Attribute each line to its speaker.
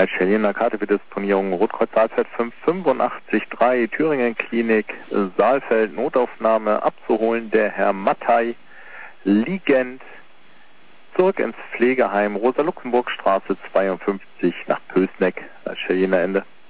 Speaker 1: Schellener Karte für Disponierung Rotkreuz Saalfeld 585-3, Thüringen Klinik, Saalfeld, Notaufnahme, abzuholen der Herr Mattei, liegend, zurück ins Pflegeheim Rosa-Luxemburg-Straße 52 nach Pößneck, Schellener Ende.